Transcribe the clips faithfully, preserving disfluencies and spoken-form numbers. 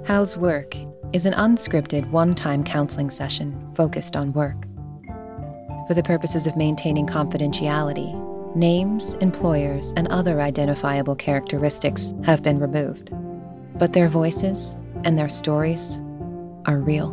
How's Work is an unscripted one-time counseling session focused on work. For the purposes of maintaining confidentiality, names, employers, and other identifiable characteristics have been removed. But their voices and their stories are real.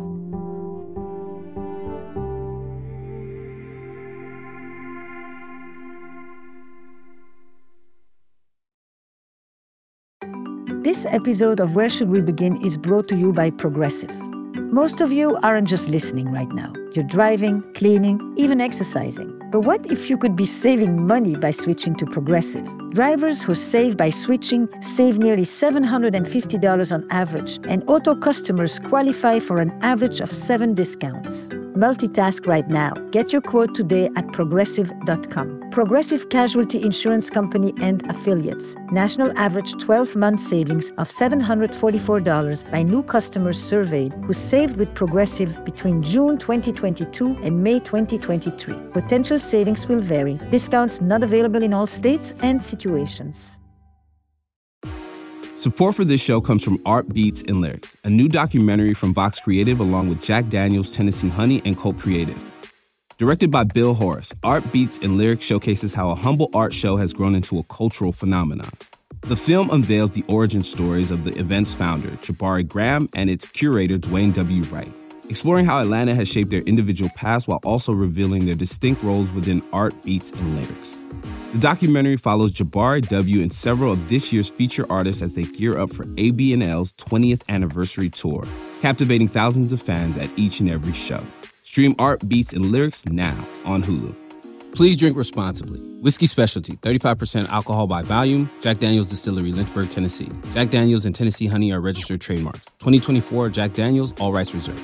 This episode of Where Should We Begin is brought to you by Progressive. Most of you aren't just listening right now. You're driving, cleaning, even exercising. But what if you could be saving money by switching to Progressive? Drivers who save by switching save nearly seven hundred fifty dollars on average, and auto customers qualify for an average of seven discounts. Multitask right now. Get your quote today at progressive dot com. Progressive Casualty Insurance Company and Affiliates. National average twelve-month savings of seven hundred forty-four dollars by new customers surveyed who saved with Progressive between June twenty twenty-two and May twenty twenty-three. Potential savings will vary. Discounts not available in all states and situations. Support for this show comes from Art Beats and Lyrics, a new documentary from Vox Creative along with Jack Daniels, Tennessee Honey, and Cult Creative. Directed by Bill Horace, Art Beats and Lyrics showcases how a humble art show has grown into a cultural phenomenon. The film unveils the origin stories of the event's founder, Jabari Graham, and its curator, Dwayne W. Wright, exploring how Atlanta has shaped their individual past while also revealing their distinct roles within Art Beats and Lyrics. The documentary follows Jabari W. and several of this year's feature artists as they gear up for A B and L's twentieth anniversary tour, captivating thousands of fans at each and every show. Stream Art Beats and Lyrics now on Hulu. Please drink responsibly. Whiskey Specialty, thirty-five percent alcohol by volume. Jack Daniels Distillery, Lynchburg, Tennessee. Jack Daniels and Tennessee Honey are registered trademarks. twenty twenty-four Jack Daniels, all rights reserved.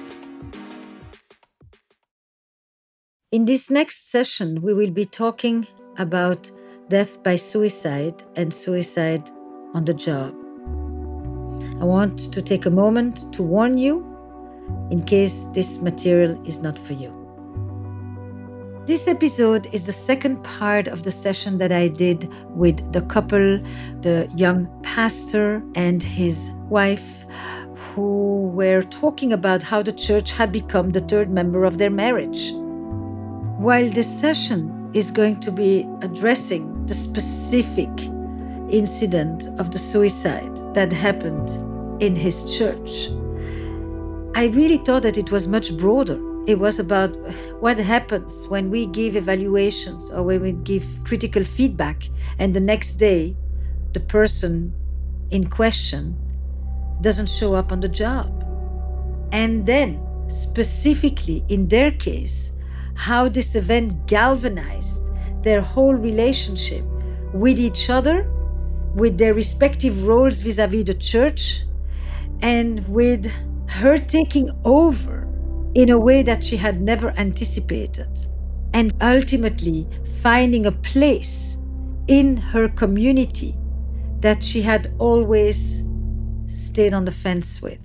In this next session, we will be talking about death by suicide and suicide on the job. I want to take a moment to warn you in case this material is not for you. This episode is the second part of the session that I did with the couple, the young pastor and his wife, who were talking about how the church had become the third member of their marriage. While this session is going to be addressing the specific incident of the suicide that happened in his church, I really thought that it was much broader. It was about what happens when we give evaluations or when we give critical feedback and the next day the person in question doesn't show up on the job. And then, specifically in their case, how this event galvanized their whole relationship with each other, with their respective roles vis-a-vis the church, and with her taking over in a way that she had never anticipated, and ultimately finding a place in her community that she had always stayed on the fence with.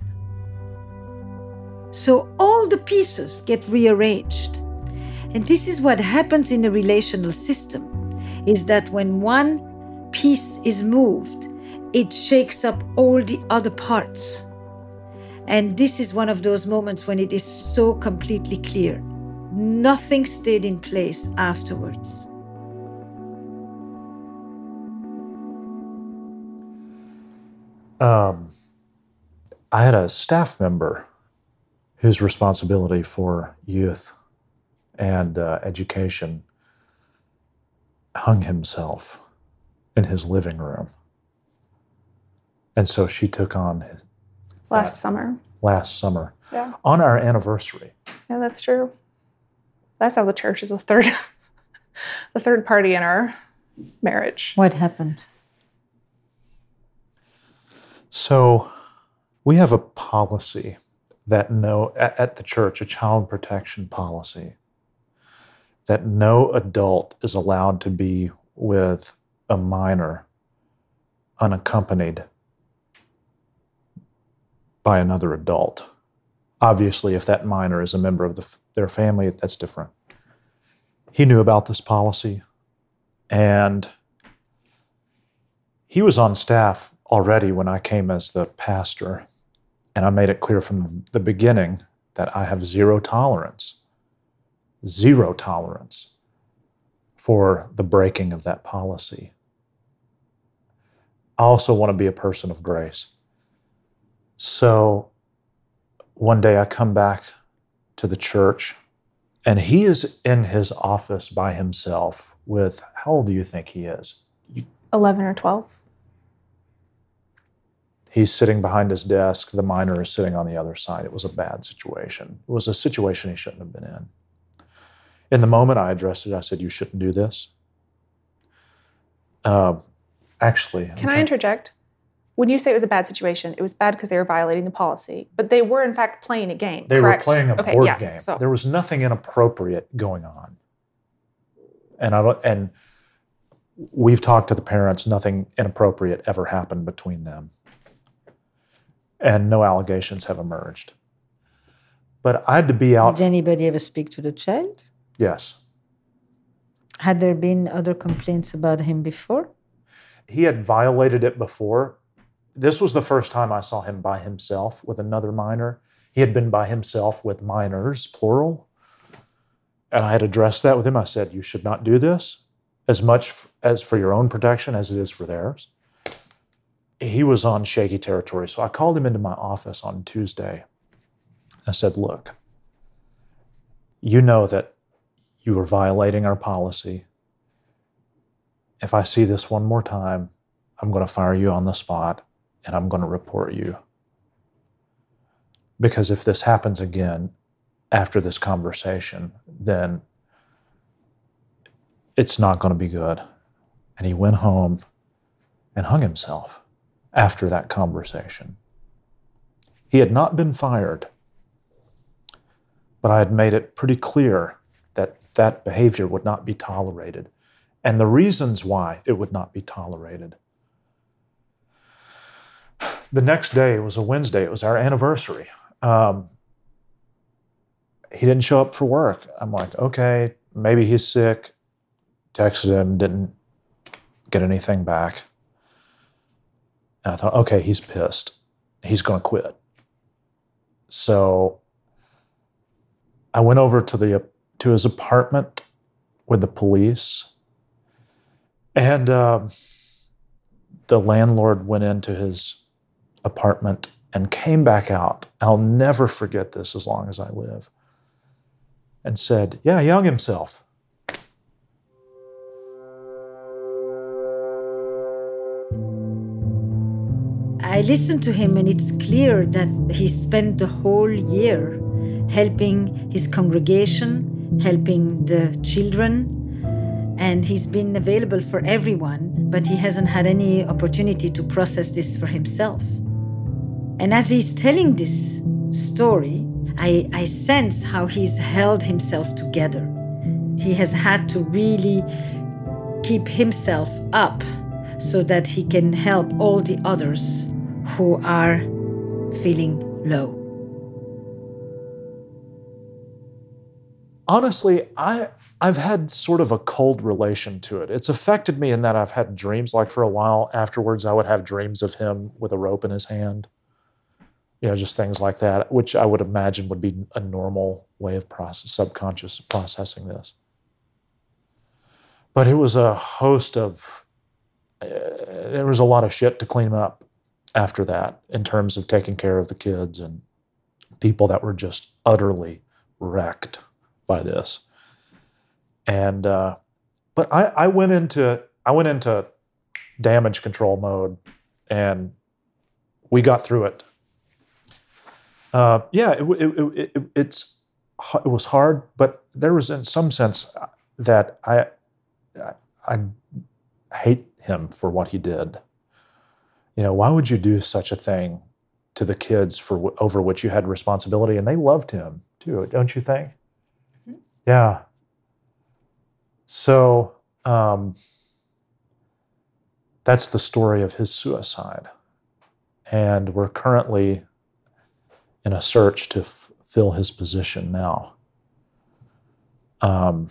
So all the pieces get rearranged. And this is what happens in a relational system, is that when one piece is moved, it shakes up all the other parts. And this is one of those moments when it is so completely clear. Nothing stayed in place afterwards. Um, I had a staff member whose responsibility for youth and uh, education hung himself in his living room. And so she took on his, Last that, summer. Last summer. Yeah. On our anniversary. Yeah, that's true. That's how the church is the third, the third party in our marriage. What happened? So we have a policy that no, at, at the church, a child protection policy, that no adult is allowed to be with a minor unaccompanied by another adult. Obviously, if that minor is a member of the, their family, that's different. He knew about this policy, and he was on staff already when I came as the pastor. And I made it clear from the beginning that I have zero tolerance, zero tolerance for the breaking of that policy. I also want to be a person of grace. So one day I come back to the church, and he is in his office by himself with, how old do you think he is? You, eleven or twelve. He's sitting behind his desk. The minor is sitting on the other side. It was a bad situation. It was a situation he shouldn't have been in. In the moment I addressed it, I said, you shouldn't do this. Uh, actually. Can I interject? When you say it was a bad situation, it was bad because they were violating the policy, but they were in fact playing a game, They correct? were playing a okay, board yeah, game. So. There was nothing inappropriate going on. And I don't, and we've talked to the parents, nothing inappropriate ever happened between them. And no allegations have emerged. But I had to be out. Did anybody ever speak to the child? Yes. Had there been other complaints about him before? He had violated it before. This was the first time I saw him by himself with another minor. He had been by himself with minors, plural. And I had addressed that with him. I said, you should not do this as much as for your own protection as it is for theirs. He was on shaky territory. So I called him into my office on Tuesday. I said, look, you know that you are violating our policy. If I see this one more time, I'm going to fire you on the spot and I'm going to report you. Because if this happens again after this conversation, then it's not going to be good. And he went home and hung himself after that conversation. He had not been fired, but I had made it pretty clear that that behavior would not be tolerated, and the reasons why it would not be tolerated. The next day was a Wednesday. It was our anniversary. Um, he didn't show up for work. I'm like, okay, maybe he's sick. Texted him, didn't get anything back. And I thought, okay, he's pissed. He's going to quit. So I went over to the to his apartment with the police, and uh, the landlord went into his apartment and came back out. I'll never forget this as long as I live. And said, yeah, he hung himself. I listened to him, and it's clear that he spent the whole year helping his congregation, helping the children, and he's been available for everyone, but he hasn't had any opportunity to process this for himself. And as he's telling this story, I, I sense how he's held himself together. He has had to really keep himself up so that he can help all the others who are feeling low. Honestly, I, I've had sort of a cold relation to it. It's affected me in that I've had dreams, like for a while afterwards, I would have dreams of him with a rope in his hand. You know, just things like that, which I would imagine would be a normal way of process, subconscious processing this. But it was a host of, uh, there was a lot of shit to clean up after that in terms of taking care of the kids and people that were just utterly wrecked by this. And, uh, but I, I went into, I went into damage control mode, and we got through it. Uh, yeah, it, it, it, it, it's, it was hard, but there was in some sense that I, I, I hate him for what he did. You know, why would you do such a thing to the kids for over which you had responsibility? And they loved him too, don't you think? Mm-hmm. Yeah. So um, that's the story of his suicide. And we're currently in a search to f- fill his position now. Um,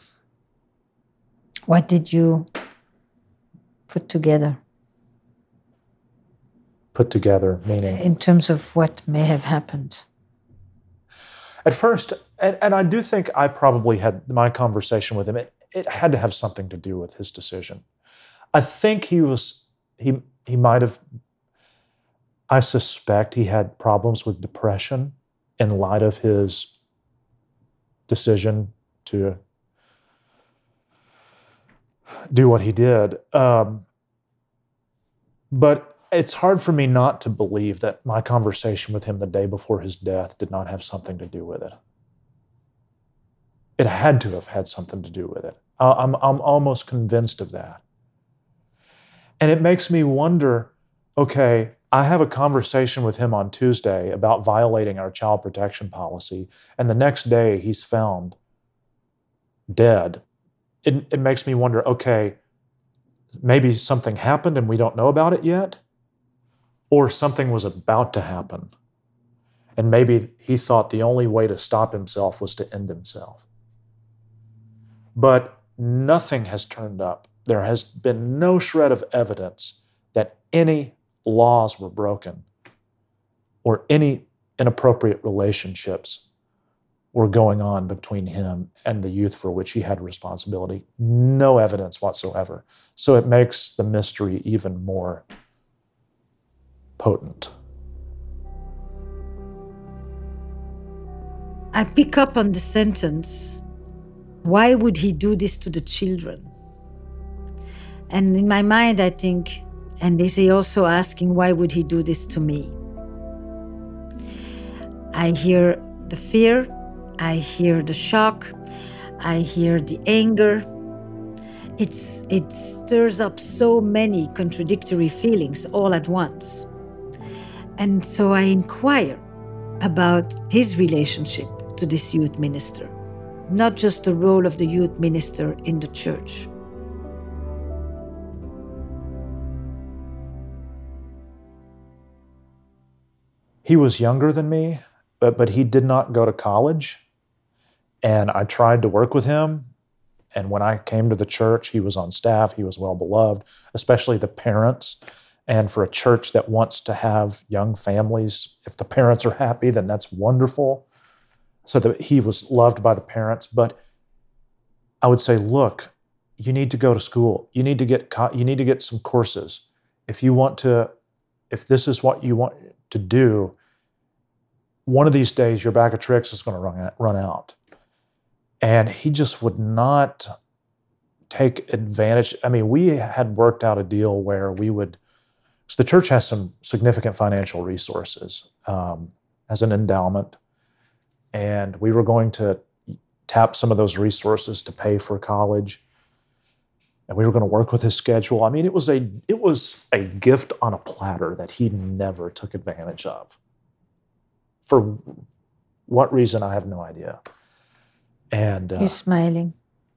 what did you put together? put together, meaning... In terms of what may have happened. At first, and, and I do think I probably had my conversation with him, it, it had to have something to do with his decision. I think he was, he he might have, I suspect he had problems with depression in light of his decision to do what he did. Um, but it's hard for me not to believe that my conversation with him the day before his death did not have something to do with it. It had to have had something to do with it. I'm, I'm almost convinced of that. And it makes me wonder, okay, I have a conversation with him on Tuesday about violating our child protection policy, and the next day he's found dead. It, it makes me wonder, okay, maybe something happened and we don't know about it yet, or something was about to happen. And maybe he thought the only way to stop himself was to end himself. But nothing has turned up. There has been no shred of evidence that any laws were broken or any inappropriate relationships were going on between him and the youth for which he had responsibility. No evidence whatsoever. So it makes the mystery even more potent. I pick up on the sentence, why would he do this to the children? And in my mind, I think, and is he also asking, why would he do this to me? I hear the fear, I hear the shock, I hear the anger. It's, it stirs up so many contradictory feelings all at once. And so I inquire about his relationship to this youth minister, not just the role of the youth minister in the church. He was younger than me, but, but he did not go to college. And I tried to work with him. And when I came to the church, he was on staff. He was well beloved, especially the parents. And for a church that wants to have young families, if the parents are happy, then that's wonderful. So that he was loved by the parents. But I would say, look, you need to go to school. You need to get you need to get some courses. If you want to, if this is what you want to do, one of these days your bag of tricks is going to run out, run out. And he just would not take advantage. I mean, we had worked out a deal where we would, so the church has some significant financial resources um, as an endowment. And we were going to tap some of those resources to pay for college. And we were going to work with his schedule. I mean, it was a it was a gift on a platter that he never took advantage of. For what reason, I have no idea. And uh, You're smiling.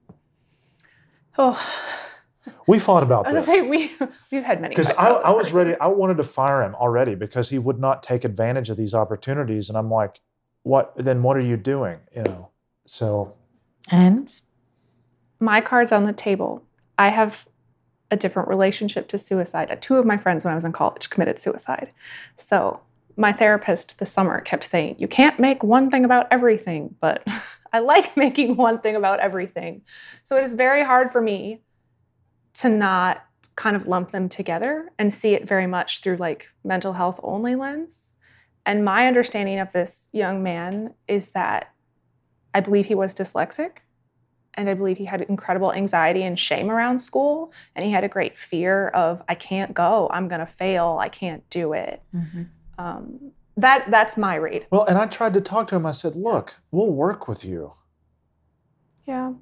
Oh, we fought about I was this. going to say, we, we've had many Because fights I, about this I was person. ready, I wanted to fire him already because he would not take advantage of these opportunities. And I'm like, what, then what are you doing? You know, so. And? My card's on the table. I have a different relationship to suicide. Two of my friends when I was in college committed suicide. So my therapist this summer kept saying, you can't make one thing about everything, but I like making one thing about everything. So it is very hard for me to not kind of lump them together and see it very much through like mental health only lens. And my understanding of this young man is that I believe he was dyslexic. And I believe he had incredible anxiety and shame around school. And he had a great fear of, I can't go, I'm going to fail, I can't do it. Mm-hmm. Um, that that's my read. Well, and I tried to talk to him. I said, look, we'll work with you. Yeah.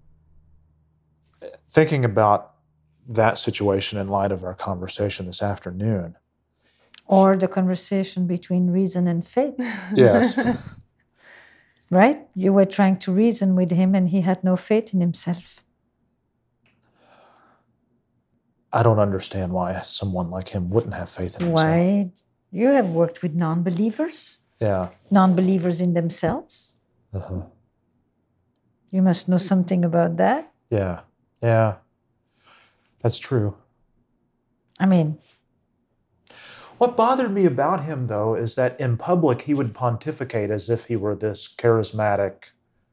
Thinking about that situation in light of our conversation this afternoon. Or the conversation between reason and faith. Yes. Right? You were trying to reason with him and he had no faith in himself. I don't understand why someone like him wouldn't have faith in himself. Why? You have worked with non-believers. Yeah. Non-believers in themselves. Uh-huh. You must know something about that. Yeah. Yeah. That's true. I mean... What bothered me about him, though, is that in public he would pontificate as if he were this charismatic.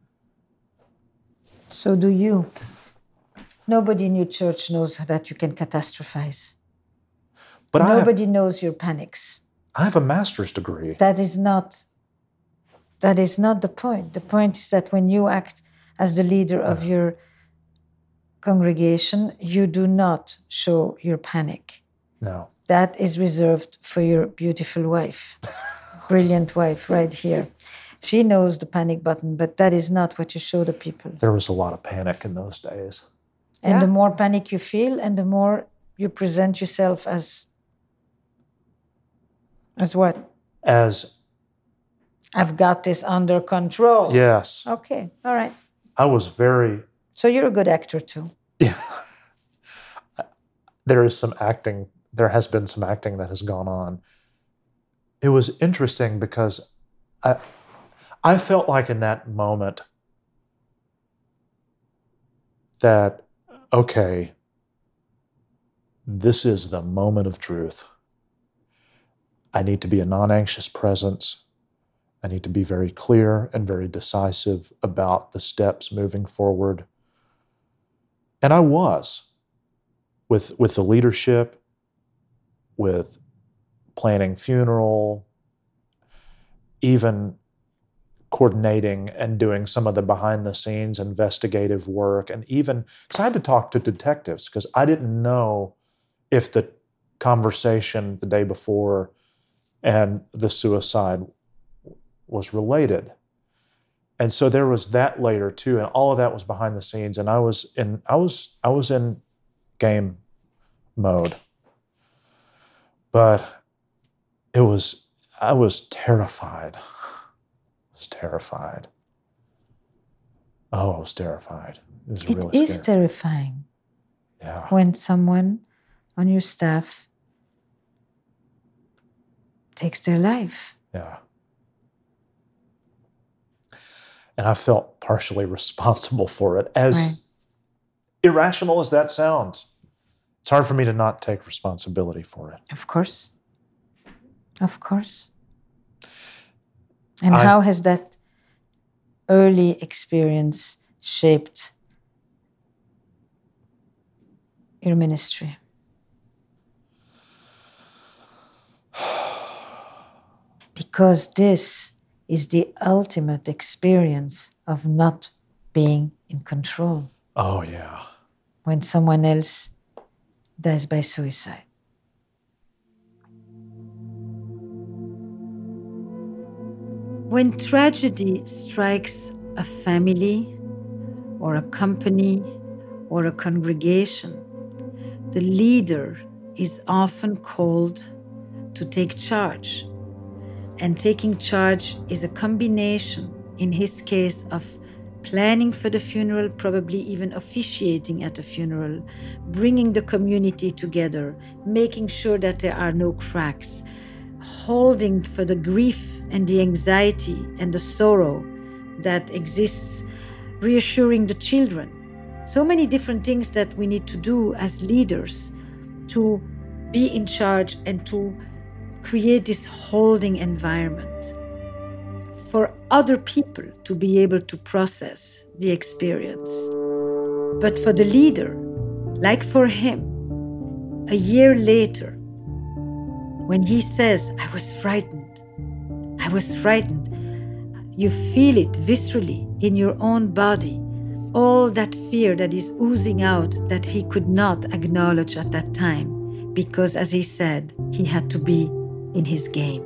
So do you. Nobody in your church knows that you can catastrophize. But Nobody I have, knows your panics. I have a master's degree. That is not, that is not the point. The point is that when you act as the leader of your congregation, you do not show your panic. No. That is reserved for your beautiful wife, brilliant wife right here. She knows the panic button, but that is not what you show the people. There was a lot of panic in those days. And Yeah. the more panic you feel, and the more you present yourself as, as what? As, I've got this under control. yes, Okay, all right. I was very, So you're a good actor too. yeah. There is some acting, there has been some acting that has gone on. It was interesting because I, I felt like in that moment that, okay, this is the moment of truth. I need to be a non-anxious presence. I need to be very clear and very decisive about the steps moving forward. And I was, with, with the leadership, with planning funeral, even coordinating and doing some of the behind-the-scenes investigative work, and even, because I had to talk to detectives, because I didn't know if the conversation the day before and the suicide was related. And so there was that later too, and all of that was behind the scenes, and I was in I was I was in game mode. But it was I was terrified. I was terrified. Oh, I was terrified. It was It really is scary. terrifying Yeah. when someone on your staff takes their life. Yeah. And I felt partially responsible for it. As Right. irrational as that sounds, it's hard for me to not take responsibility for it. Of course. Of course. And I- how has that early experience shaped your ministry? Because this is the ultimate experience of not being in control Oh, yeah. when someone else dies by suicide. When tragedy strikes a family or a company or a congregation, the leader is often called to take charge. And taking charge is a combination, in his case, of planning for the funeral, probably even officiating at the funeral, bringing the community together, making sure that there are no cracks, holding for the grief and the anxiety and the sorrow that exists, reassuring the children. So many different things that we need to do as leaders to be in charge and to create this holding environment for other people to be able to process the experience. But for the leader, like for him, a year later, when he says, I was frightened, I was frightened, you feel it viscerally in your own body, all that fear that is oozing out that he could not acknowledge at that time, because as he said, he had to be in his game.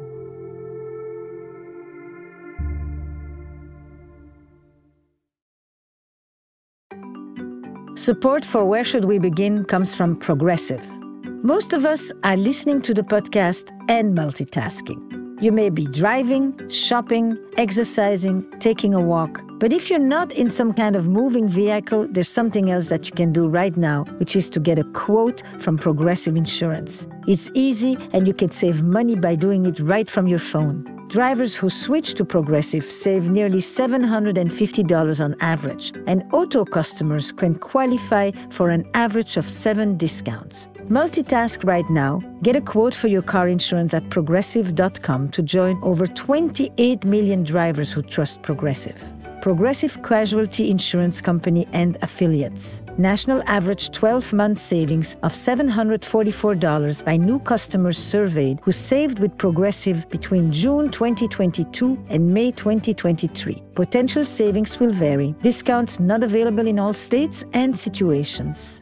Support for Where Should We Begin comes from Progressive. Most of us are listening to the podcast and multitasking. You may be driving, shopping, exercising, taking a walk. But if you're not in some kind of moving vehicle, there's something else that you can do right now, which is to get a quote from Progressive Insurance. It's easy and you can save money by doing it right from your phone. Drivers who switch to Progressive save nearly seven hundred fifty dollars on average, and auto customers can qualify for an average of seven discounts. Multitask right now. Get a quote for your car insurance at progressive dot com to join over twenty-eight million drivers who trust Progressive. Progressive Casualty Insurance Company and Affiliates. National average twelve-month savings of seven hundred forty-four dollars by new customers surveyed who saved with Progressive between June twenty twenty-two and May twenty twenty-three. Potential savings will vary. Discounts not available in all states and situations.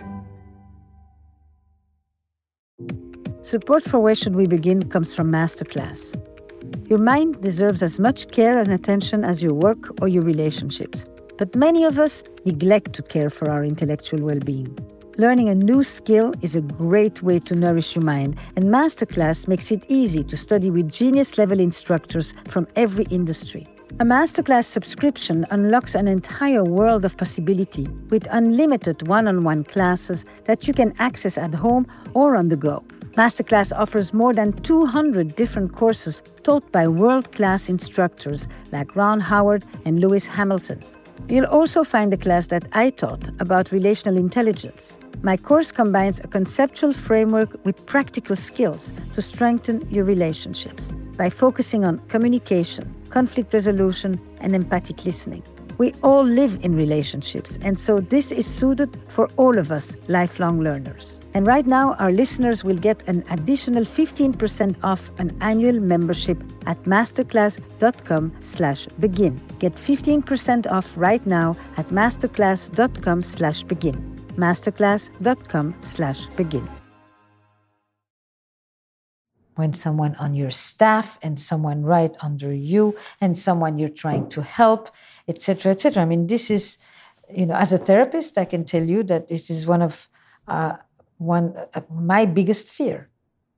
Support for Where Should We Begin comes from Masterclass. Your mind deserves as much care and attention as your work or your relationships, but many of us neglect to care for our intellectual well-being. Learning a new skill is a great way to nourish your mind, and Masterclass makes it easy to study with genius-level instructors from every industry. A Masterclass subscription unlocks an entire world of possibility with unlimited one-on-one classes that you can access at home or on the go. Masterclass offers more than two hundred different courses taught by world-class instructors like Ron Howard and Lewis Hamilton. You'll also find a class that I taught about relational intelligence. My course combines a conceptual framework with practical skills to strengthen your relationships by focusing on communication, conflict resolution, and empathic listening. We all live in relationships, and so this is suited for all of us lifelong learners. And right now, our listeners will get an additional fifteen percent off an annual membership at masterclass.com slash begin. Get fifteen percent off right now at masterclass.com slash begin. masterclass.com slash begin. When someone on your staff and someone right under you and someone you're trying to help, et cetera, et cetera. I mean, this is, you know, as a therapist, I can tell you that this is one of uh, one uh, my biggest fear.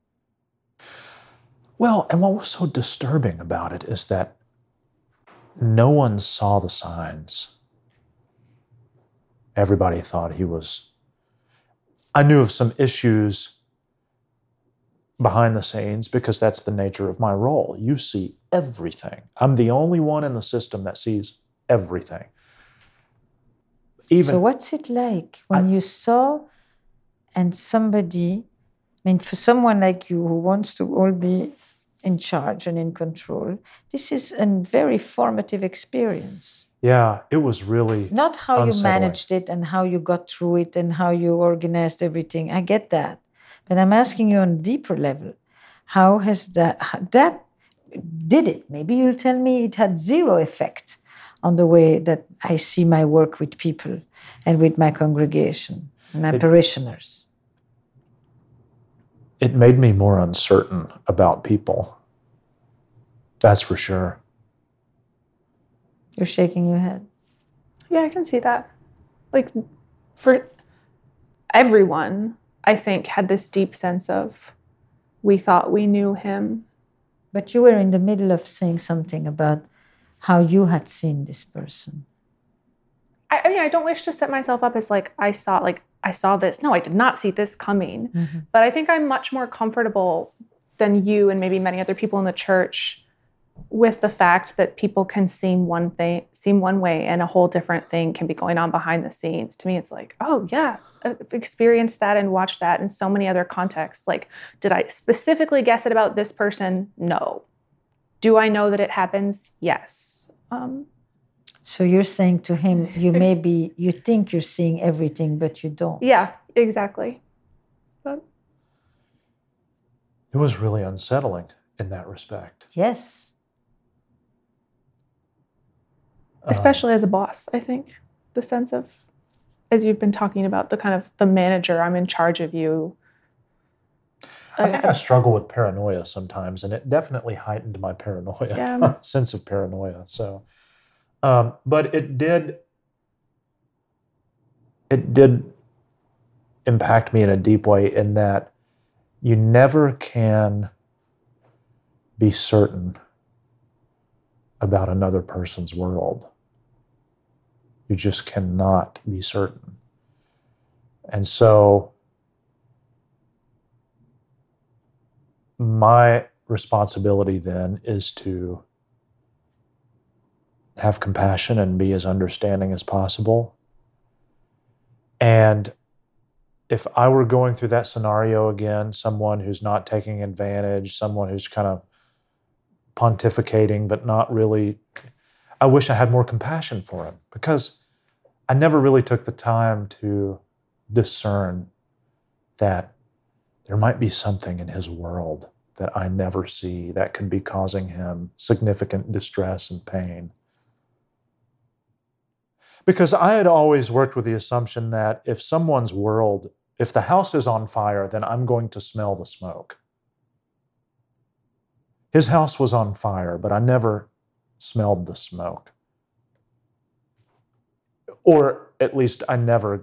Well, and what was so disturbing about it is that no one saw the signs. Everybody thought he was... I knew of some issues behind the scenes because that's the nature of my role. You see everything. I'm the only one in the system that sees everything. Even, so what's it like when I, you saw and somebody, I mean, for someone like you who wants to all be in charge and in control, this is a very formative experience. Yeah, it was really Not how unsettling. You managed it and how you got through it and how you organized everything. I get that. But I'm asking you on a deeper level, how has that, that did it? Maybe you'll tell me it had zero effect on the way that I see my work with people and with my congregation, my it, parishioners. It made me more uncertain about people. That's for sure. You're shaking your head. Yeah, I can see that. Like, for everyone, I think, had this deep sense of, we thought we knew him. But you were in the middle of saying something about how you had seen this person. I, I mean, I don't wish to set myself up as like, I saw, like, I saw this. No, I did not see this coming. Mm-hmm. But I think I'm much more comfortable than you and maybe many other people in the church with the fact that people can seem one thing, seem one way, and a whole different thing can be going on behind the scenes. To me, it's like, oh yeah, I've experienced that and watched that in so many other contexts. Like, did I specifically guess it about this person? No. Do I know that it happens? Yes. Um, so you're saying to him, you may be, you think you're seeing everything, but you don't. Yeah, exactly. But it was really unsettling in that respect. Yes. Especially as a boss, I think. The sense of, as you've been talking about, the kind of the manager, I'm in charge of you. I think I struggle with paranoia sometimes, and it definitely heightened my paranoia, yeah. sense of paranoia. So, um, but it did, it did impact me in a deep way in that you never can be certain about another person's world. You just cannot be certain. And so my responsibility then is to have compassion and be as understanding as possible. And if I were going through that scenario again, someone who's not taking advantage, someone who's kind of pontificating but not really, I wish I had more compassion for him, because I never really took the time to discern that there might be something in his world that I never see that could be causing him significant distress and pain. Because I had always worked with the assumption that if someone's world, if the house is on fire, then I'm going to smell the smoke. His house was on fire, but I never smelled the smoke. Or at least I never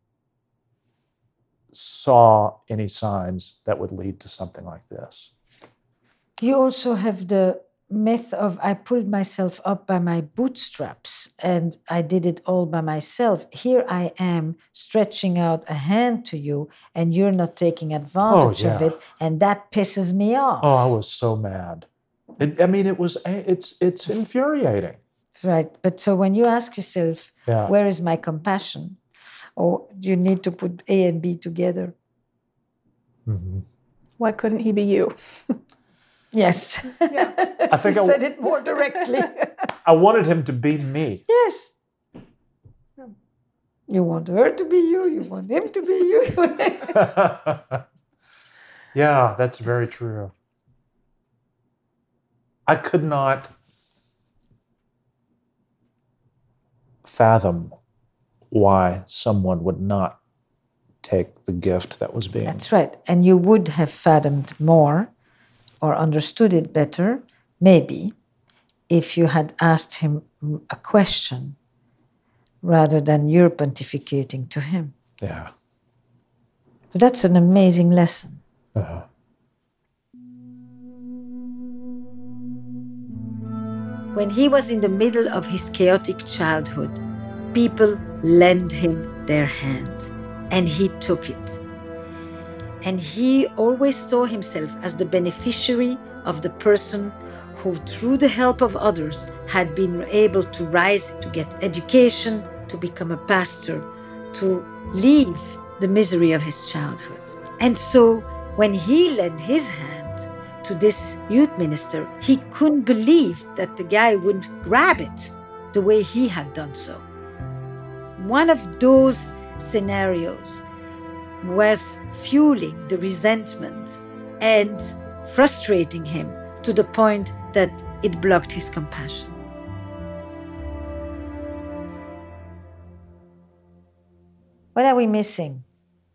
saw any signs that would lead to something like this. You also have the myth of I pulled myself up by my bootstraps and I did it all by myself. Here I am stretching out a hand to you and you're not taking advantage oh, yeah. of it, and that pisses me off. Oh, I was so mad. It, I mean, it was, it's, it's infuriating. Right. But so when you ask yourself, yeah. where is my compassion? Or you need to put A and B together. Mm-hmm. Why couldn't he be you? Yes. Yeah. I think you I, said it more directly. I wanted him to be me. Yes. You want her to be you, you want him to be you. Yeah, that's very true. I could not fathom why someone would not take the gift that was being... That's right. And you would have fathomed more or understood it better, maybe, if you had asked him a question rather than you're pontificating to him. Yeah. But that's an amazing lesson. Uh-huh. When he was in the middle of his chaotic childhood, people lent him their hand, and he took it. And he always saw himself as the beneficiary of the person who, through the help of others, had been able to rise, to get education, to become a pastor, to leave the misery of his childhood. And so when he lent his hand to this youth minister, he couldn't believe that the guy wouldn't grab it the way he had done so. One of those scenarios was fueling the resentment and frustrating him to the point that it blocked his compassion. What are we missing?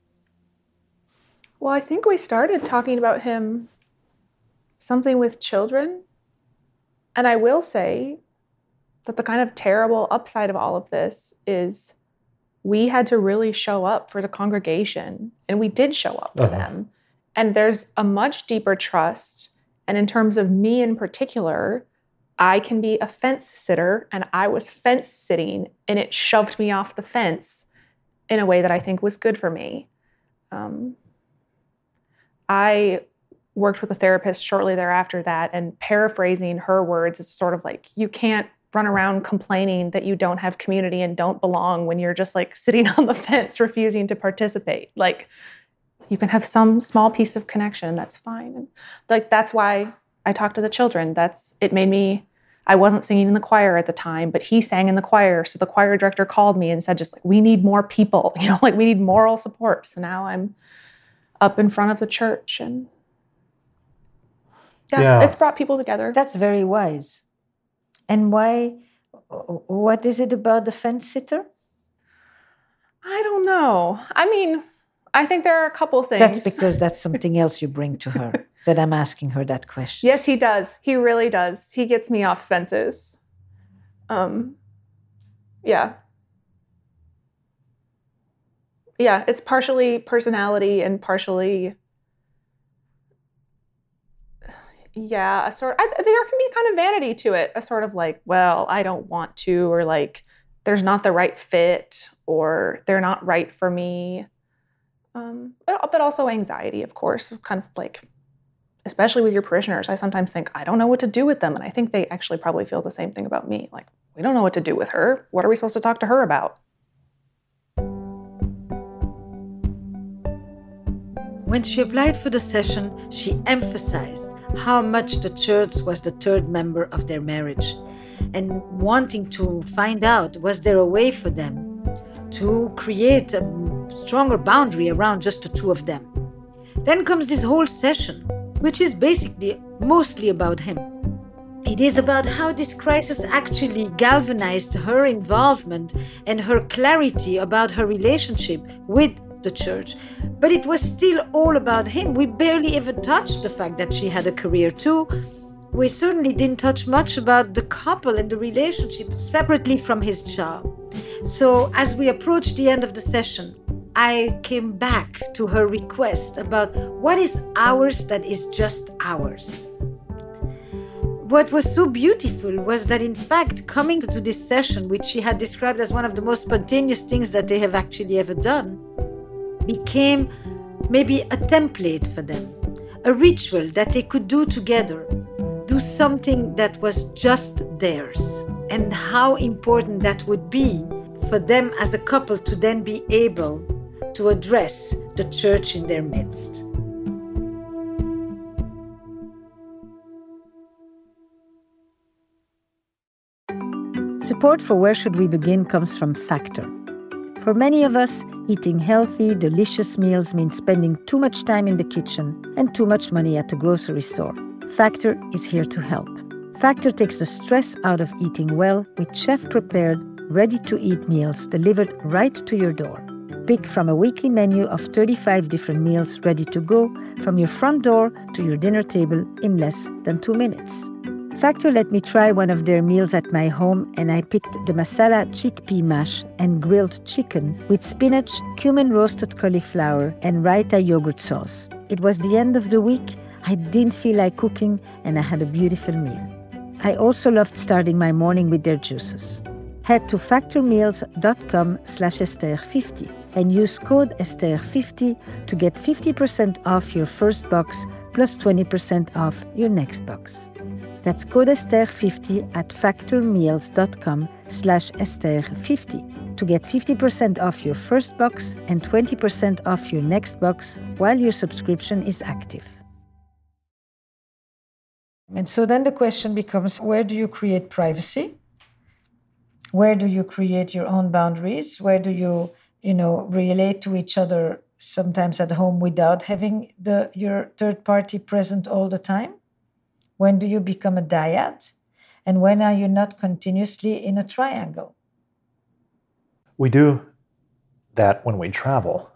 Well, I think we started talking about him, something with children. And I will say that the kind of terrible upside of all of this is we had to really show up for the congregation, and we did show up for uh-huh. them. And there's a much deeper trust. And in terms of me in particular, I can be a fence sitter, and I was fence sitting, and it shoved me off the fence in a way that I think was good for me. Um, I worked with a therapist shortly thereafter that, and paraphrasing her words is sort of like, you can't run around complaining that you don't have community and don't belong when you're just like sitting on the fence refusing to participate. Like, you can have some small piece of connection, that's fine. And like, that's why I talked to the children. That's, it made me, I wasn't singing in the choir at the time, but he sang in the choir. So the choir director called me and said, just like, we need more people, you know, like we need moral support. So now I'm up in front of the church, and yeah, Yeah. it's brought people together. That's very wise. And why, what is it about the fence sitter? I don't know. I mean, I think there are a couple things. That's because that's something else you bring to her, that I'm asking her that question. Yes, he does. He really does. He gets me off fences. Um, yeah. Yeah, it's partially personality and partially, yeah, a sort. I, there can be kind of vanity to it. A sort of like, well, I don't want to, or like, there's not the right fit, or they're not right for me. Um, but, but also anxiety, of course, kind of like, especially with your parishioners. I sometimes think, I don't know what to do with them. And I think they actually probably feel the same thing about me. Like, we don't know what to do with her. What are we supposed to talk to her about? When she applied for the session, she emphasized how much the church was the third member of their marriage, and wanting to find out, was there a way for them to create a stronger boundary around just the two of them. Then comes this whole session, which is basically mostly about him. It is about how this crisis actually galvanized her involvement and her clarity about her relationship with the church. But it was still all about him. We barely even touched the fact that she had a career too. We certainly didn't touch much about the couple and the relationship separately from his job. So as we approached the end of the session, I came back to her request about what is ours that is just ours. What was so beautiful was that, in fact, coming to this session, which she had described as one of the most spontaneous things that they have actually ever done, became maybe a template for them, a ritual that they could do together, do something that was just theirs, and how important that would be for them as a couple to then be able to address the church in their midst. Support for Where Should We Begin comes from Factor. For many of us, eating healthy, delicious meals means spending too much time in the kitchen and too much money at the grocery store. Factor is here to help. Factor takes the stress out of eating well with chef-prepared, ready-to-eat meals delivered right to your door. Pick from a weekly menu of thirty-five different meals ready to go from your front door to your dinner table in less than two minutes. Factor let me try one of their meals at my home, and I picked the masala chickpea mash and grilled chicken with spinach, cumin roasted cauliflower, and raita yogurt sauce. It was the end of the week, I didn't feel like cooking, and I had a beautiful meal. I also loved starting my morning with their juices. Head to factormeals.com slash Esther50 and use code Esther fifty to get fifty percent off your first box plus twenty percent off your next box. That's code Esther fifty at factormeals.com slash Esther50 to get fifty percent off your first box and twenty percent off your next box while your subscription is active. And so then the question becomes, where do you create privacy? Where do you create your own boundaries? Where do you, you know, relate to each other sometimes at home without having the your third party present all the time? When do you become a dyad? And when are you not continuously in a triangle? We do that when we travel.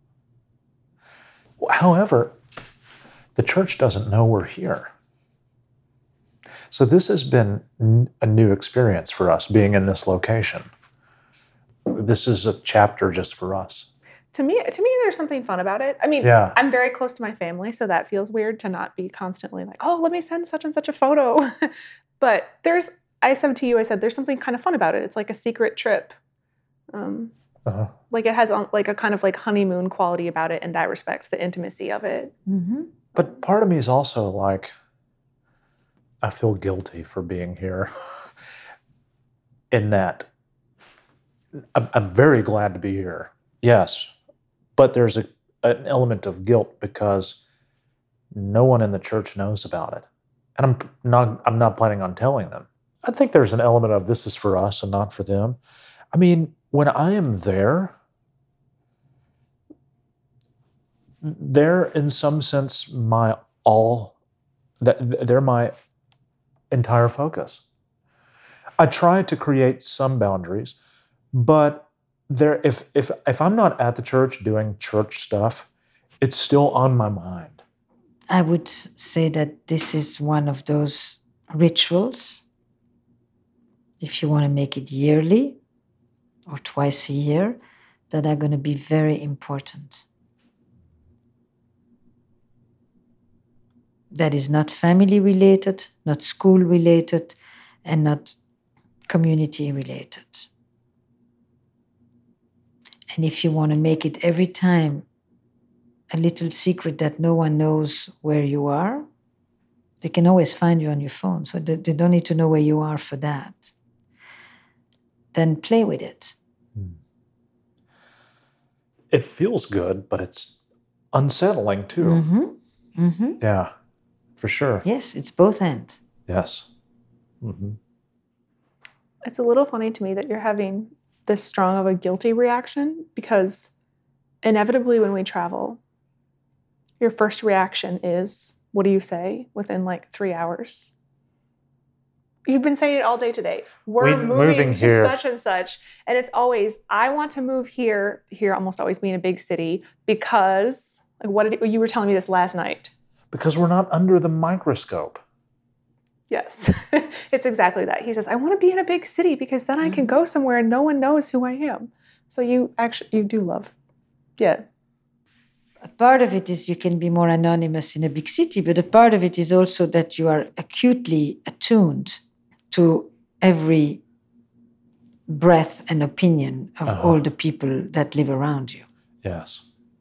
However, the church doesn't know we're here. So this has been a new experience for us, being in this location. This is a chapter just for us. To me, to me, there's something fun about it. I mean, yeah. I'm very close to my family, so that feels weird to not be constantly like, oh, let me send such and such a photo. But there's, I said to you, I said, there's something kind of fun about it. It's like a secret trip. Um, uh-huh. Like it has like a kind of like honeymoon quality about it in that respect, the intimacy of it. Mm-hmm. But part of me is also like, I feel guilty for being here in that I'm, I'm very glad to be here. Yes. But there's a, an element of guilt because no one in the church knows about it. And I'm not, I'm not planning on telling them. I think there's an element of this is for us and not for them. I mean, when I am there, they're in some sense my all, they're my entire focus. I try to create some boundaries, but there, if if if I'm not at the church doing church stuff, it's still on my mind. I would say that this is one of those rituals, if you want to make it yearly or twice a year, that are going to be very important. That is not family related, not school related, and not community related. And if you want to make it every time a little secret that no one knows where you are, they can always find you on your phone, so they, they don't need to know where you are for that. Then play with it. It feels good, but it's unsettling too. Mm-hmm. Mm-hmm. Yeah, for sure. Yes, it's both ends. Yes. Mm-hmm. It's a little funny to me that you're having this strong of a guilty reaction, because inevitably when we travel, your first reaction is, what do you say within like three hours? You've been saying it all day today. We're We- moving, moving to here. such and such. And it's always, I want to move here, here almost always being a big city, because, like, what did it, you were telling me this last night. Because we're not under the microscope. Yes, it's exactly that. He says, I want to be in a big city because then I can go somewhere and no one knows who I am. So you actually, you do love, yeah. A part of it is you can be more anonymous in a big city, but a part of it is also that you are acutely attuned to every breath and opinion of Uh-huh. all the people that live around you. Yes.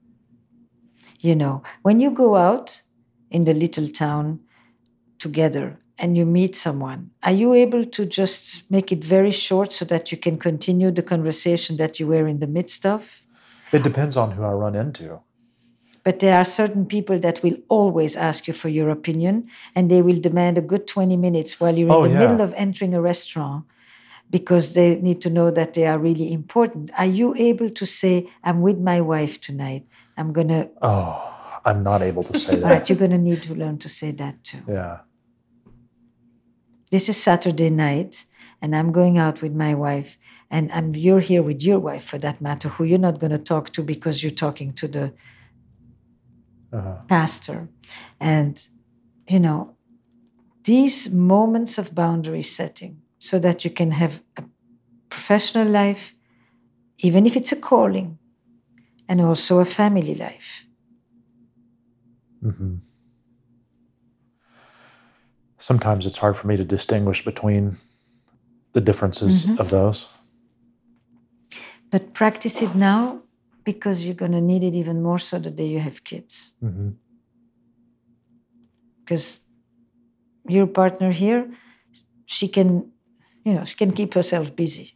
You know, when you go out in the little town together and you meet someone, are you able to just make it very short so that you can continue the conversation that you were in the midst of? It depends on who I run into. But there are certain people that will always ask you for your opinion, and they will demand a good twenty minutes while you're in Oh, the yeah. middle of entering a restaurant, because they need to know that they are really important. Are you able to say, I'm with my wife tonight, I'm going to... Oh, I'm not able to say All right, that. you're going to need to learn to say that too. Yeah. This is Saturday night, and I'm going out with my wife, and I'm, you're here with your wife, for that matter, who you're not going to talk to because you're talking to the Uh-huh. pastor. And, you know, these moments of boundary setting so that you can have a professional life, even if it's a calling, and also a family life. Mm-hmm. Sometimes it's hard for me to distinguish between the differences Mm-hmm. of those. But practice it now, because you're going to need it even more so the day you have kids. Mm-hmm. Because your partner here, she can, you know, she can keep herself busy.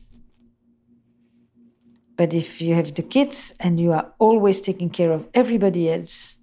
But if you have the kids and you are always taking care of everybody else,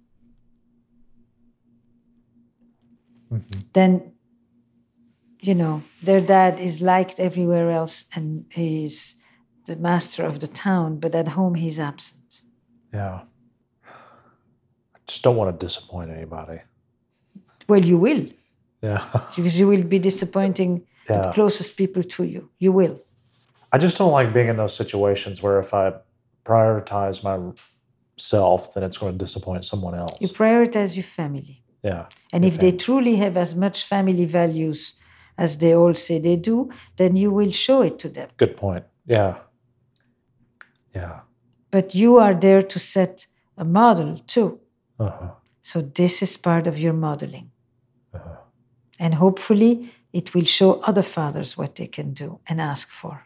Mm-hmm. then, you know, their dad is liked everywhere else and he's the master of the town, but at home he's absent. Yeah. I just don't want to disappoint anybody. Well, you will, Yeah. because you will be disappointing the Yeah. closest people to you. You will. I just don't like being in those situations where if I prioritize myself, then it's going to disappoint someone else. You prioritize your family. Yeah. And your if they family. truly have as much family values as they all say they do, then you will show it to them. Good point. Yeah. Yeah. But you are there to set a model too. Uh-huh. So this is part of your modeling. Uh-huh. And hopefully it will show other fathers what they can do and ask for.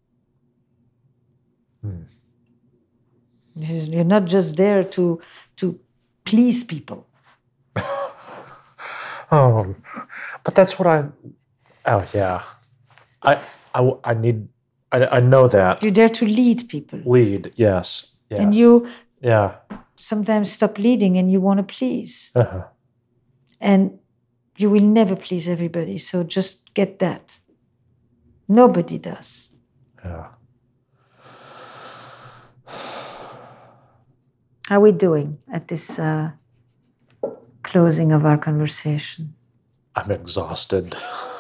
Hmm. This is, you're not just there to, to please people. Oh, but that's what I. Oh yeah, I I, I need. I, I know that You're there to lead people. lead. Yes. Yes. And you Yeah. sometimes stop leading and you want to please. Uh-huh. And you will never please everybody. So just get that. Nobody does. Yeah. How are we doing at this uh, closing of our conversation? I'm exhausted.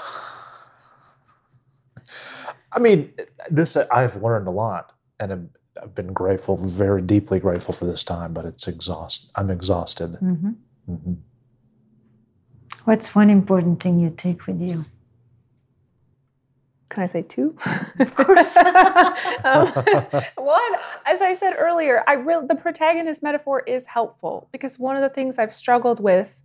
I mean, this I've learned a lot, and I'm, I've been grateful, very deeply grateful for this time. But it's exhaust. I'm exhausted. Mm-hmm. Mm-hmm. What's one important thing you take with you? Can I say two? Of course. um, one, as I said earlier, I really the protagonist metaphor is helpful, because one of the things I've struggled with,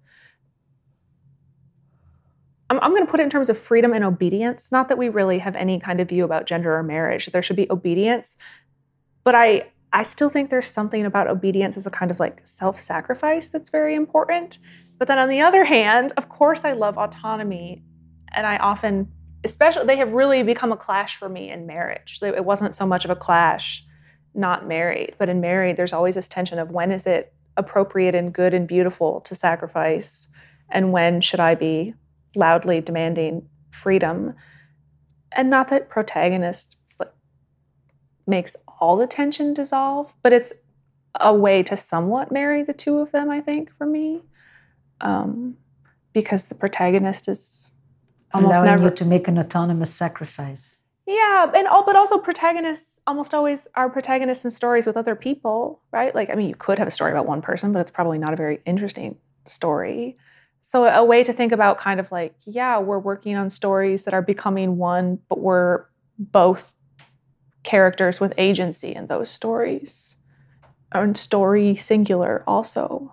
I'm, I'm going to put it in terms of freedom and obedience. Not that we really have any kind of view about gender or marriage. There should be obedience, but I I still think there's something about obedience as a kind of like self-sacrifice that's very important. But then on the other hand, of course, I love autonomy, and I often. Especially, they have really become a clash for me in marriage. It wasn't so much of a clash not married, but in married, there's always this tension of when is it appropriate and good and beautiful to sacrifice, and when should I be loudly demanding freedom? And not that protagonist makes all the tension dissolve, but it's a way to somewhat marry the two of them, I think, for me. Um, because the protagonist is almost allowing never you to make an autonomous sacrifice. Yeah, and all, but also protagonists almost always are protagonists in stories with other people, right? Like, I mean, you could have a story about one person, but it's probably not a very interesting story. So a way to think about kind of like, yeah, we're working on stories that are becoming one, but we're both characters with agency in those stories. And story singular also.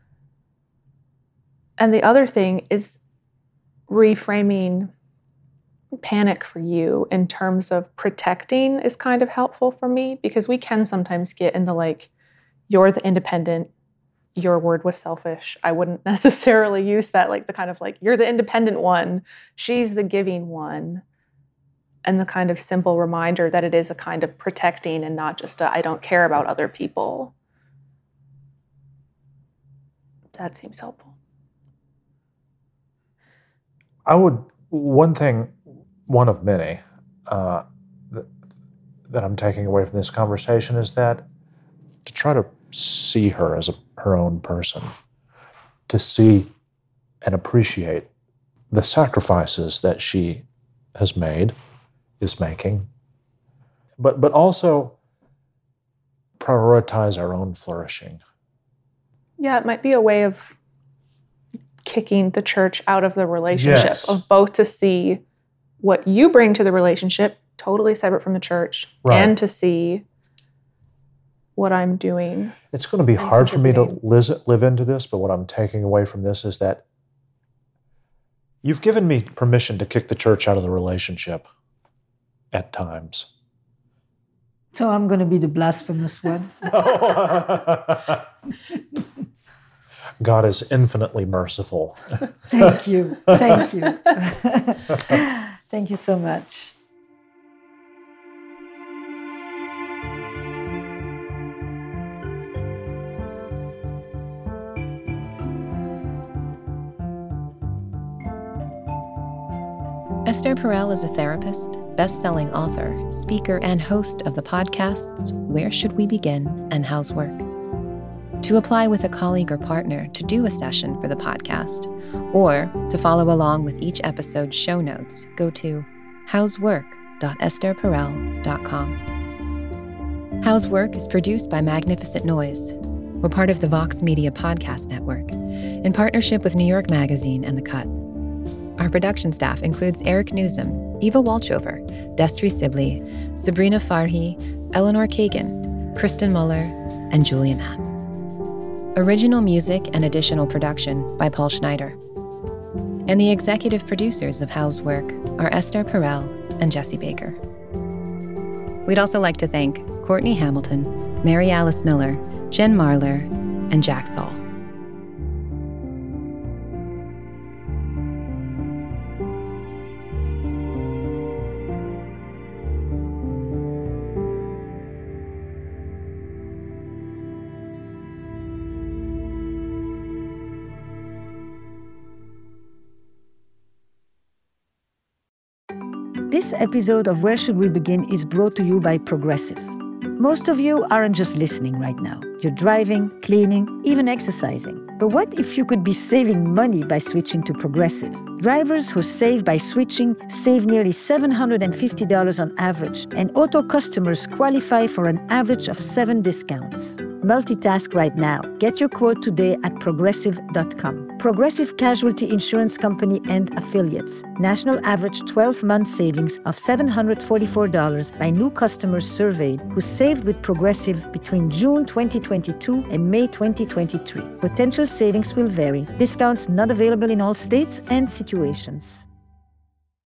And the other thing is reframing panic for you in terms of protecting is kind of helpful for me, because we can sometimes get in the like, you're the independent, your word was selfish. I wouldn't necessarily use that, like the kind of like, you're the independent one, she's the giving one. And the kind of simple reminder that it is a kind of protecting and not just a, I don't care about other people. That seems helpful. I would, one thing, one of many, uh, that, that I'm taking away from this conversation is that to try to see her as a, her own person, to see and appreciate the sacrifices that she has made, is making, but but also prioritize our own flourishing. Yeah, it might be a way of kicking the church out of the relationship, yes. of both to see what you bring to the relationship, totally separate from the church, right. and to see what I'm doing. It's going to be hard for me to live, live into this, but what I'm taking away from this is that you've given me permission to kick the church out of the relationship at times. So I'm going to be the blasphemous one. God is infinitely merciful. Thank you. Thank you. Thank you so much. Esther Perel is a therapist, best-selling author, speaker, and host of the podcasts Where Should We Begin and How's Work. To apply with a colleague or partner to do a session for the podcast, or to follow along with each episode's show notes, go to howswork dot esther perel dot com. How's Work is produced by Magnificent Noise. We're part of the Vox Media Podcast Network, in partnership with New York Magazine and The Cut. Our production staff includes Eric Newsom, Eva Walchover, Destry Sibley, Sabrina Farhi, Eleanor Kagan, Kristen Muller, and Julian Hatt. Original music and additional production by Paul Schneider. And the executive producers of How's Work are Esther Perel and Jesse Baker. We'd also like to thank Courtney Hamilton, Mary Alice Miller, Jen Marler, and Jack Saul. This episode of Where Should We Begin is brought to you by Progressive. Most of you aren't just listening right now. You're driving, cleaning, even exercising. But what if you could be saving money by switching to Progressive? Drivers who save by switching save nearly seven hundred fifty dollars on average, and auto customers qualify for an average of seven discounts. Multitask right now. Get your quote today at progressive dot com. Progressive Casualty Insurance Company and Affiliates. National average twelve-month savings of seven hundred forty-four dollars by new customers surveyed who saved with Progressive between June twenty twenty-two and May twenty twenty-three. Potential savings will vary. Discounts not available in all states and situations.